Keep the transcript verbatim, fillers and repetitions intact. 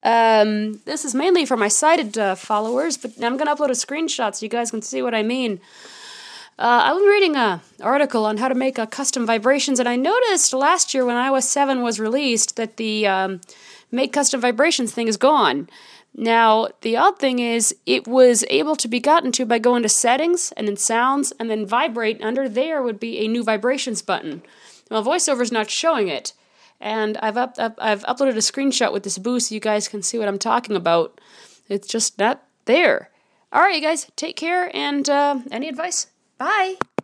Um, this is mainly for my sighted uh, followers, but I'm going to upload a screenshot so you guys can see what I mean. Uh, I was reading an article on how to make uh, custom vibrations, and I noticed last year when iOS seven was released that the um, Make Custom Vibrations thing is gone. Now, the odd thing is, it was able to be gotten to by going to Settings, and then Sounds, and then Vibrate. Under there would be a New Vibrations button. Well, VoiceOver's not showing it, and I've up, up I've uploaded a screenshot with this boost so you guys can see what I'm talking about. It's just not there. All right, you guys, take care, and uh, any advice? Bye!